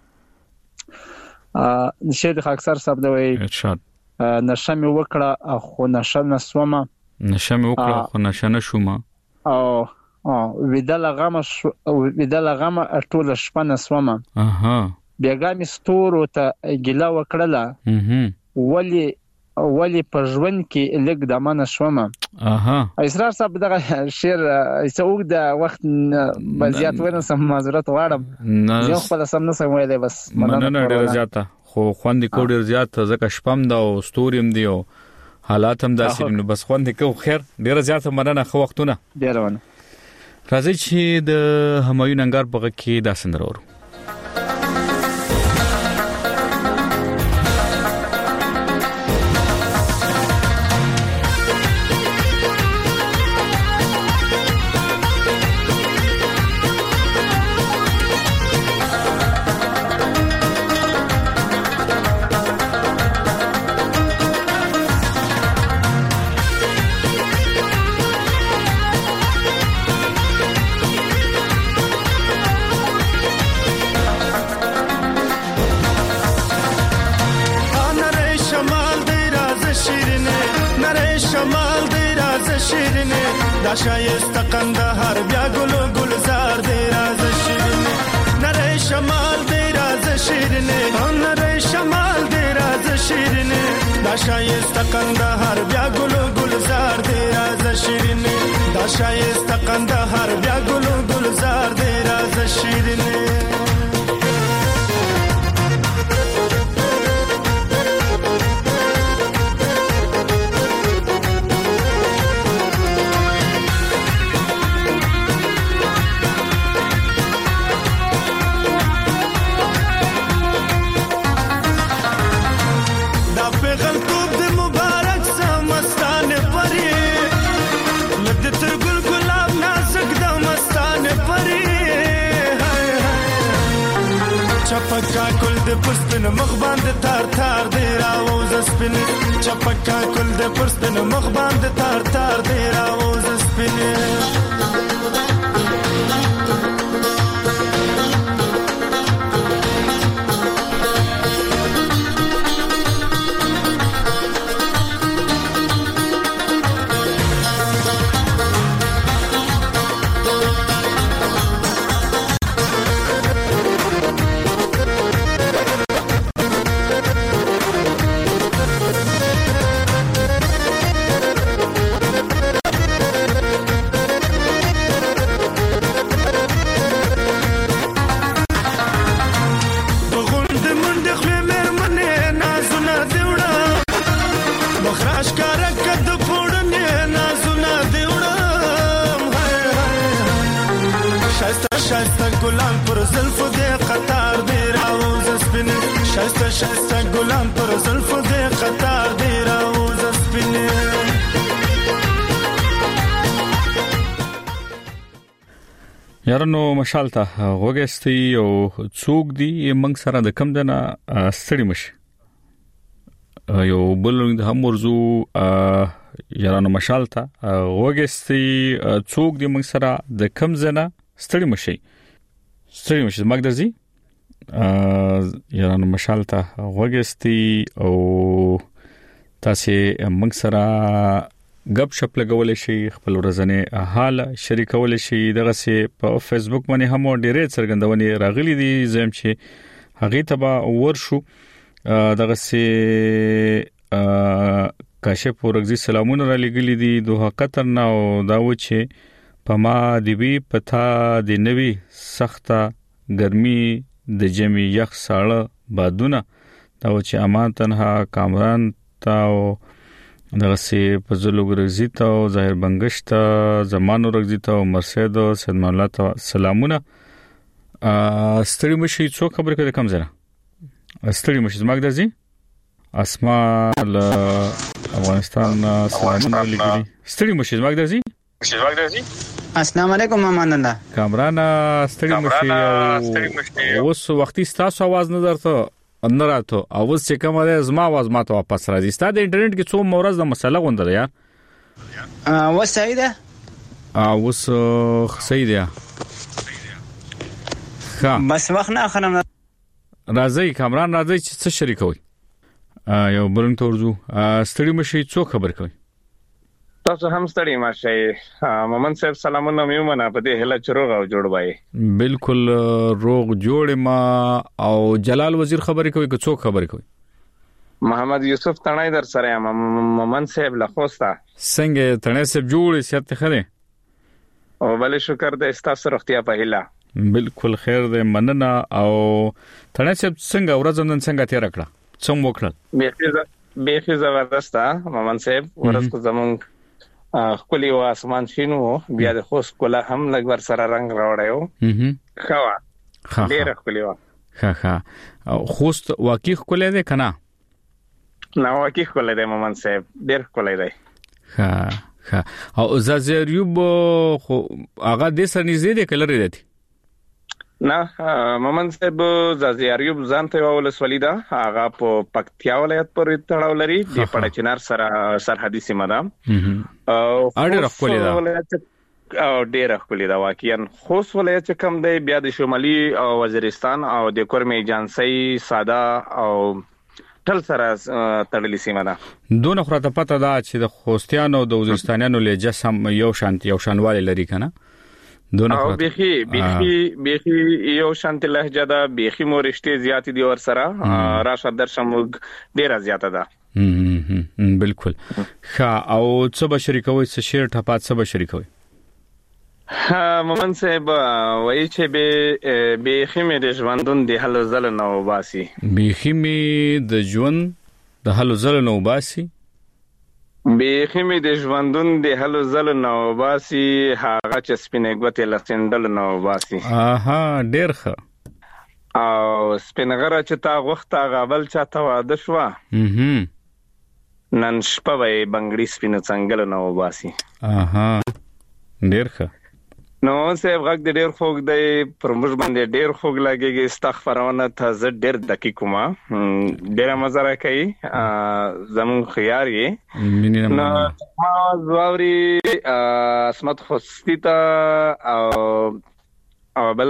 ا نشه د اکثر صاحب دوی ارشاد نشه مې وکړه خو نشه نسومه نشه مې وکړه خو نشه نشومه او او ویدل غم ویدل غم ټول شپه نسومه اها بیګا می ستورو ته ګلا وکړله ولی ولی په ژوند کې لګ د منه شومه اها اسرار صاحب دغه شعر ایسوګ د وخت بزیات ونه سم معذرت واړم یو خپل سم نه سم ویلې بس مننه ډیر زیاته خو خوند کو ډیر زیات زکه شپم دا او ستوریم دی او حالات هم داسې نو بس خوند کو خیر ډیر زیاته مننه خو وختونه ډیر ونه راځي چې د همایون انګار په کې دا سندرو شایسته قندهار بیا ګلو ګلزار دی راز شیرینه نری شمال دی راز شیرینه نری شمال دی راز شیرینه دا شایسته قندهار بیا ګلو ګلزار دی راز شیرینه دا شایسته قندهار بیا ګلو ګلزار دی راز شیرینه چپکا کل د پرستن مخ باندې تار تار دی راوز سپین چپکا کل د پرستن مخ باندې تار تار دی راوز سپین یارانو مشال ته وګستي او څوک دی منګ سره د کم دنه ستړي مشه یو بل د هم ورزو یارانو مشال ته وګستي څوک د موږ سره د کم زنه ستړي مشي ستړي مشي زمګ درځي یارانو مشال ته وګستي او تاسو موږ سره غب شپ لګول شي خپل ورځنی حال شریکول شي دغه سي په فیسبوک باندې هم ډېرې څرګندونې راغلي دي زم چې هغه تبا ورشو دغه سي کاشف ورغزي سلامونه را لګلې دي دوه قطر نه او دا و چې په ما دی وی پتا د نوي سخته ګرمي د جمی یخ ساړه بادونه دا و چې امان تنها کامران تا او دغه سي په زلو ورغزي ته او ظاهر بنگشت زمانو ورغزي ته او مرسید سلمان الله ته سلامونه ستړي مشي څو خبرې کوي کم زره ستړي مشي زمګ درځي اسما ل افغانستان سلامونه لګي ستړي مشي زمګ درځي زمګ درځي السلام علیکم امان الله کامران ستړي مشي او اوس وختي ستاسو आवाज نه درته نه راته اوس چې کومه ده زما आवाज ماته واپس راځي ستاسو د انټرنیټ کې څو مورز د مسله غونډه یا ا و سعیده ا اوس صحیح ده بس وخت نه اخرم راځي کامران راځي چې څه شریکوي یو بلنګ تورزو ستړي مشي څو خبر کوي تاسو هم ستړي ماشي مومن صاحب سلامونه میومنه په دې هله چروغ او جوړ وای بالکل روغ جوړ ما او جلال وزیر خبرې کوي که څوک خبرې کوي محمد یوسف تڼای در سره مومن صاحب لخوستا څنګه تڼای صاحب جوړ سیات خره او بل شکر د استاسو رختیا په هله بالکل خیر دې مننه او تنه چې څنګه ورځم نن څنګه تیر کړه څوم وکړه به به زبردسته مامن صاحب ورځ کو زمون خولي او اسمان شینو بیا د خوش کوله هم لګ ور سره رنگ راوړیو خوا ډېر خولي وا ها ها خوست واقع کوله ده کنه نو واقع کوله ده مامن صاحب ډېر کوله ده ها ها او زازریوب خو هغه د سر نږدې ده کلر دی نه مومن صاحب زازیاریوب ځان ته ولس ولیدا هغه په پکتیا ولایت پورې تړاو لري د پړچنار سره سرحدي سیمه ده او اړه خپل ده او ډېر خپل ده واقعا خوست ولایت کم دی بیا د شمالي او وزیرستان او د کورمي جانسي ساده او ټل سره تړلې سیمه ده دونه خراته پته ده چې د خوستیانو د وزیرستانیانو لهجه سم یو شانت یو شانواله لري کنه دونه او بيخي بيخي بيخي یو شانت لهجه ده بيخي مورشتي زیات دي ور سره راشه درشم ډیره زیاته ده بالکل ښه او څه به شریکوي څه شیر ټپات څه به شریکوي ها مومن صاحب وای چې به بيخي مې د ژوندون د حل زل نو باسي بيخي مې د ژوند د حل زل نو باسي بيخي مې د ژوندون د حل زل نو باسي هغه چې سپینې ګوتې لسندل نو باسي اها ډېر ښه او سپینغره چې تا غوخته غابل چاته واده شو نن شپه وي بنگړي سپینه څنګه نو باسي اها ډېر ښه نو صاحب غږ د ډېر خوګ دی پرموږ باندې ډېر خوګ لګيږي استغفرونه ته زه ډېر دقیق ما ډېر مزه راکړي زمون خيار یې نو ما زوري اسمت خوستی ته او او بل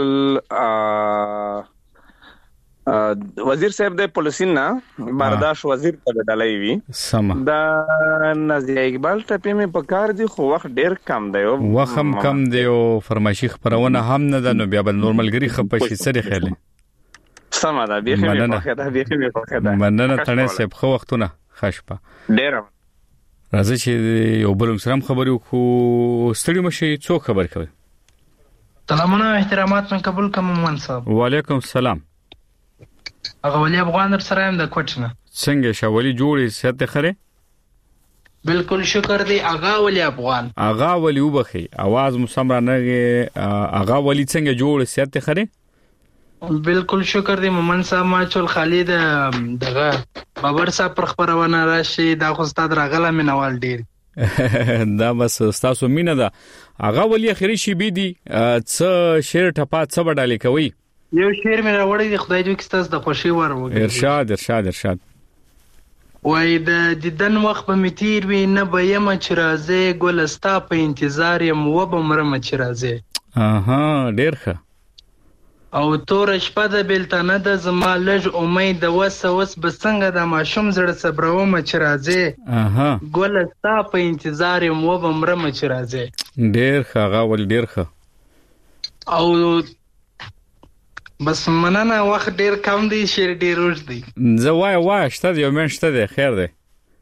وزیر صاحب د پولیسین نه برداشت وزیر ته ډالای وی سم دا نازیه اقبال ټپې مې په کار دي خو وخت ډیر کم دی او وخت کم دی او فرمایشي خبرونه هم نه ده نو بیا بل نورمالګری خپشي سره خېله سم ده به خې په خدا به خې په خدا مننه تنه سب خو وختونه خشپه ډیر راځي چې یو بل سلام خبرو خو ستړي مشي څو خبر کوي سلامونه احترامات من قبول کوم مومن صاحب وعلیکم السلام هغه ولي افغان در سره هم د کوټنه څنګه شاولي جوړې سته خره بالکل شکر دی اغا ولي افغان اغا ولي وبخي आवाज مسمره نه اغا ولي څنګه جوړ سیاته خره بالکل شکر دی مومن صاحب ما چول خالد دغه بابر صاحب پر خبرونه راشي دا خو ستاد راغله مینوال ډیر دا بس تاسو مینه ده اغا ولي اخري شي بي دي څه شیر ټپات څه وډالې کوي یو شیر مې راوړی دی خدای دې کستاس د خوشي ور وګورئ ارشاد ارشاد ارشاد وای د دیدن وخت به مې تیر وي نه به یم چې راځې ګله ستا په انتظار یم وبه مرمه چې راځې. اها ډېر ښه. او توره شپه د بېلتانه ده زما لږ امید د وسه اوس به څنګه د ماشوم زړه صبرومه چې راځې. اها ګله ستا په انتظار یم وبه مرمه چې راځې. ډېر ښه هغه ولې ډېر ښه. او بس مننه وخت ډېر کم دی شعر ډېر اوږد دی. زه وایه وایه شته دی یو منټ شته دی خیر دی.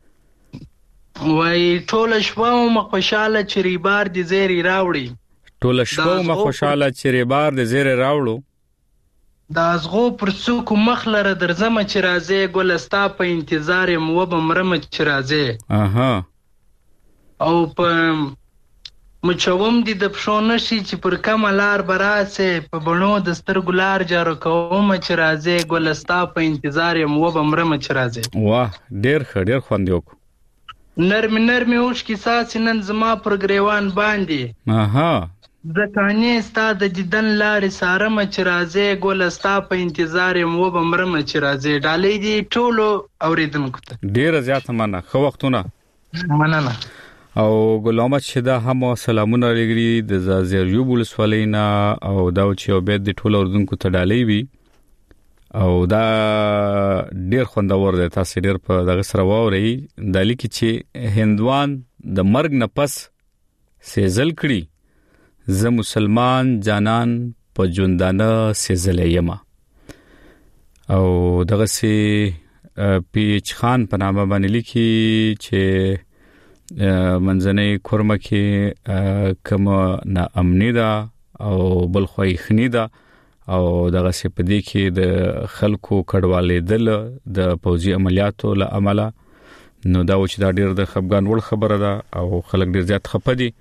وایي ټوله شپه ومه خوشحاله چې ریبار دې زیرې راوړي. ټوله شپه ومه خوشحاله چې ریبار دې زیرې راوړو. د ازغو پر څوکو مخ لره درځمه چې راځې ګله ستا په انتظار یم وبه مرمه چې راځې. اها او په مچوم دي د پښو نشي چې پر کومه لار به راسې په بڼو د سترګو لار جارو کومه چې راځې ګله ستا په انتظار یم وبه مرمه چې راځې. واه ډېر ښه ډېر خوند یې وکړو. نرمې نرمې اوښکې څاڅي نن زما پر ګریوان باندې. اها زکانې ستا د دیدن لارې څارمه چې راځې ګله ستا په انتظار یم وبه مرمه چې راځې. ډالۍ دي ټولو اورېدونکو ته. ډېره زیاته مننه ښه وختونه. مننه. او ګل محمد شیدا هم سلامونه لګري د زازیریوب ولسوالۍ نه او دا چې عبید د ټولو اردوونکو ته ډالۍ وي او دا ډیر خوندور دی. تاسو ډیر په دغه سره واورئ د لیکي چې هندوان د مرګ نه پس سیزل کړي زه مسلمان جانان په ژوندانه سیزلې یم. او دغه سي پی ایچ خان په نامه باندې لیکي چې منځنۍ کورمه کې کوم نا امنی ده او بل خوای خنی ده او دغه سي په دې کې د خلکو کډوالې دل د پوځي عملیاتو له عمله نو دا و چې دا ډیر د خپګان وړ خبره ده او خلک ډیر زیات خپه دي.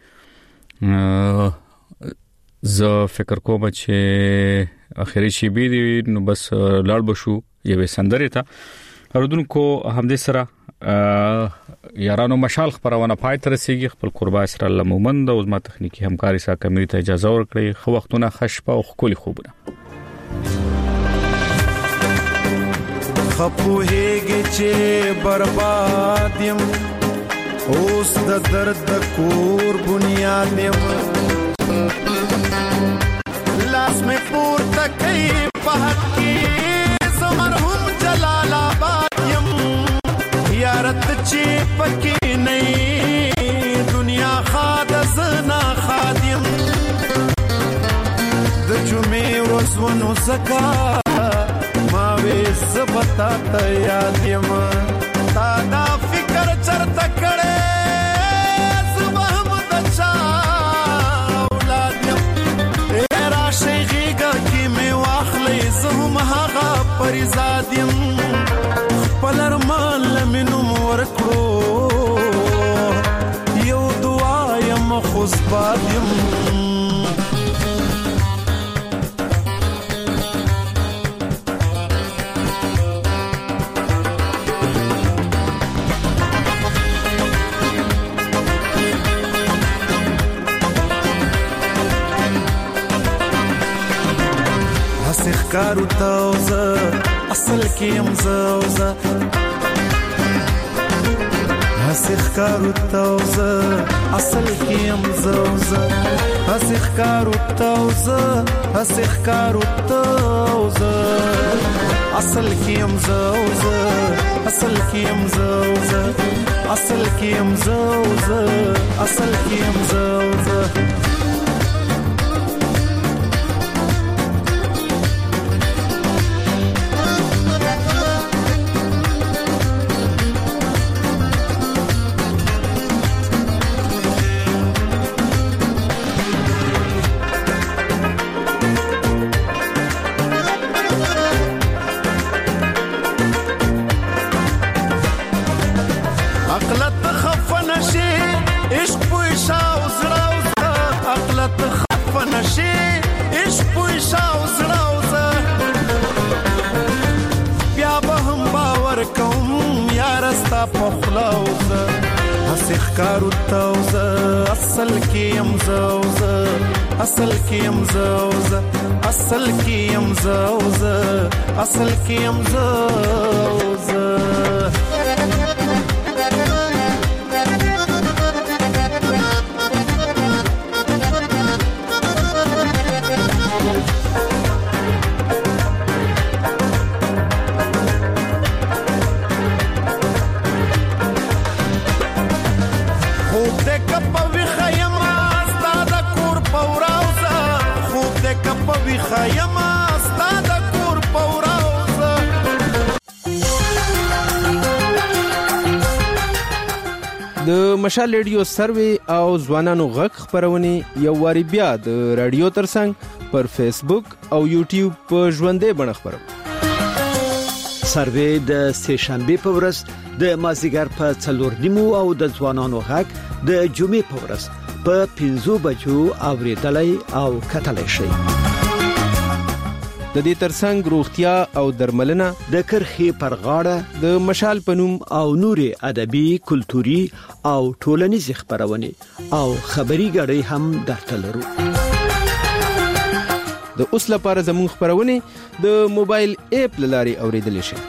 زه فکر کوم چې اخري شی بي دي نو بس لاړ بشو یوه سندره ته اردوونکو همدې سره یارانو مشال خبرونه پای تر رسیدي. خپل قربا اسر الله مومند او زما تخنیکی همکاري سره کمې ته اجازه ورکړي. خو وختونه خشپه او خولي خوبونه خپوهېږي چې برباد يم اوس د درد کور بنیاد يم لاس مې پورته کوي په حق کې زمرهم جلال آباد يم یارت چې پکې نه دنیا خاد زنا خادم د جمعې ورځونو زکا ما وې زبتا ته یاد یم تا دا فکر چرته کړې زبهم د چا اولاد یم را شيغه کې مې واخلې زهم هغه پریزاد یم خپل ارمان لمنو ورکړو یو دعا یم خوشباد یم کارو تاوزه اصل کیم زوزه هسخ کارو تاوزه اصل کیم زوزه هسخ کارو تاوزه هسخ کارو تاوزه اصل کیم زوزه اصل کیم زوزه اصل کیم زوزه اصل کیم زوزه کارو تاوزه اصل کیم زوزه اصل کیم زوزه اصل کیم زوزه اصل کیم زوزه د مشال ریډیو سروي او ځوانانو غږ خبرونه یو واری بیا د رادیو ترڅنګ پر فیسبوک او یوټیوب په ژوندې بڼه خبرو. سروي د سه شنبه په ورځ د مازیګر په څلور نیمو او د ځوانانو غږ د جمعې په ورځ په پنځو بجو اوریدلای او کتلای شي. د دې ترڅنګ روغتیا او درملنه د کرخي پر غاړه د مشال پنوم او نوري ادبي کلتوري او ټولنیز خبرونه او خبري غړي هم درته لرو. د اوس لپاره زموږ خبرونه د موبایل اپ لاري اوریدل شي.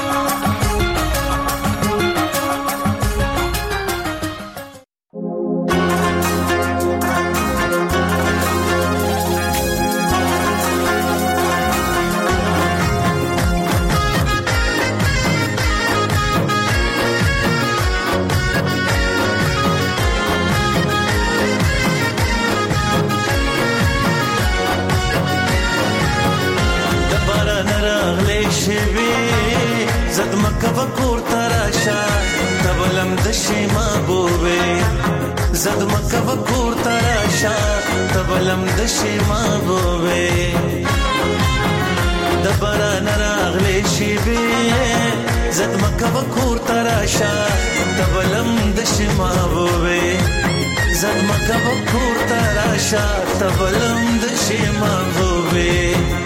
زد مکه وکور تراشا تبلم د شیما بووي د باران راغلي شي به زد مکه وکور تراشا تبلم د شیما بووي زد مکه وکور تراشا تبلم د شیما بووي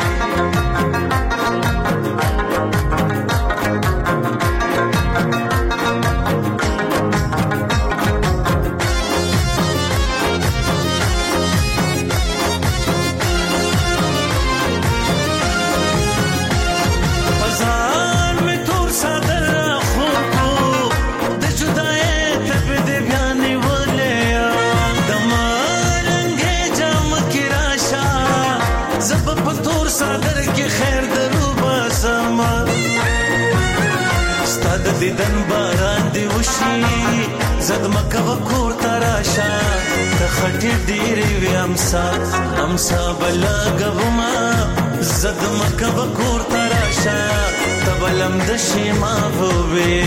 دیدن باران دی وشي زد مکه وکور تراشا ته خټې ډېرې وي امسا امسا بلا غوما زد مکه وکور تراشا ته بلم د شیما ووي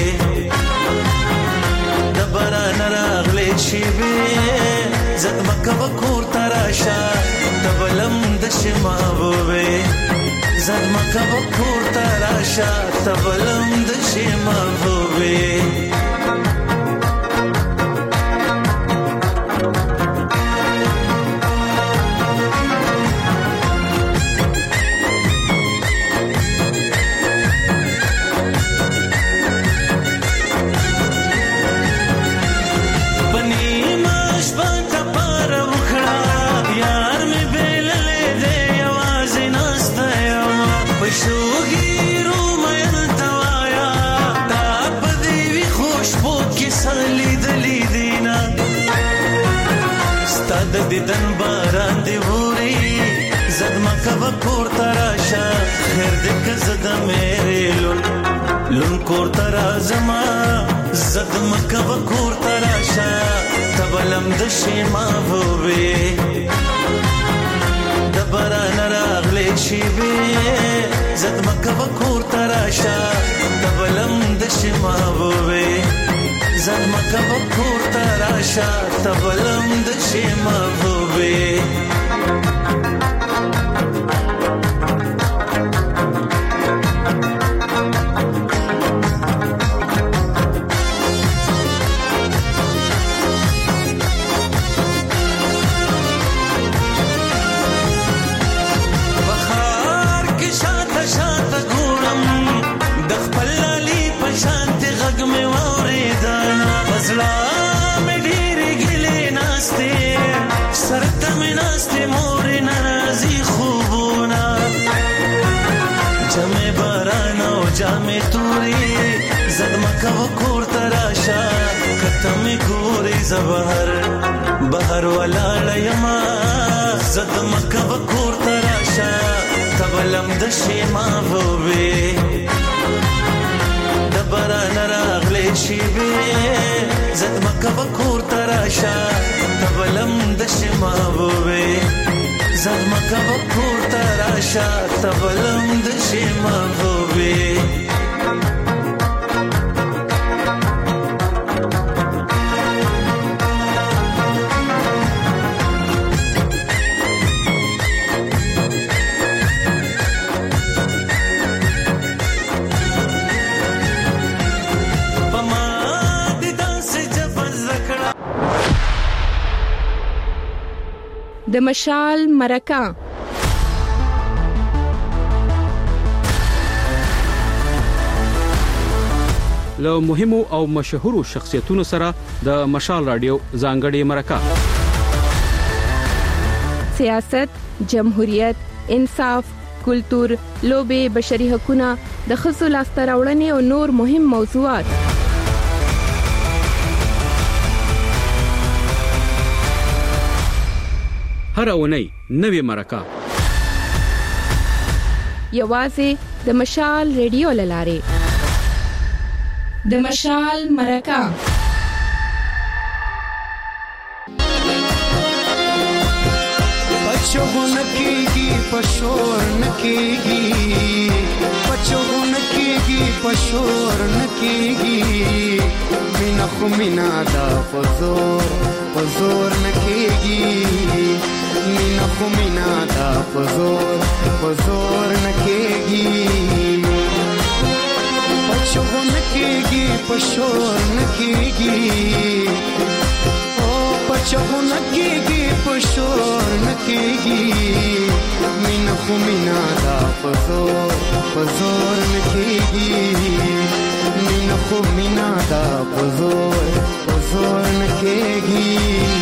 د باران راغلي شي به زد مکه وکور تراشا ته بلم د شیما ووي زد مکه وکور تراشا ته بلم د شیما ووي دیدن باران دی ووري زد مکه وکور تراشا خیر دې کزد میرے لون لون کور ترازما زد مکه وکور تراشا تبلم د شیما ووي د باران راغلي شي به زد مکه وکور تراشا تبلم د شیما ووي زد مکه وکور تراشا تبلم د شیما ووي بخار کې شاته شاته ګورم د خپل لالي په شانت غږ مې واورېدانا بزلا مې ډېرې ګلې ناستې سرته مې ناستې مورې ناراضي خوبونه جمع باران او جامې تورې زد مکه وکور تراشا کته مې ګورې زه بهر بهر ولاړه یما زد مکه وکور تراشا تبلم د شیما ووي د باران راغلي شي به زد مکه وکور تراشا تبلم د شیما ووي زد مکه وکور تراشا تبلم د شیما ووي د مشال مرکه. له مهمو او مشهورو شخصیتونو سره د مشال رادیو ځانګړې مرکه. سیاست، جمهوریت، انصاف، کلتور، لوبې، بشري حقوقونه، د ښځو لاسته راوړنې او نور مهم موضوعات. هر اونۍ نوې مرکه یوازې د مشال ریډیو لاره. د مشال مرکه. بچو نکیږي پښور نکیږي بچو نکیږي پښور نکیږي مینا خو مینا دا پزور پزور نکیږي مینا خو مینا دا پزور پزور نکیږي بچو نکیږي پښور نکیږي بچو نکیږي پښور نکیږي مینا خو مینا دا پزور پزور نکیږي مینا خو مینا دا پزور پزور نکیږي.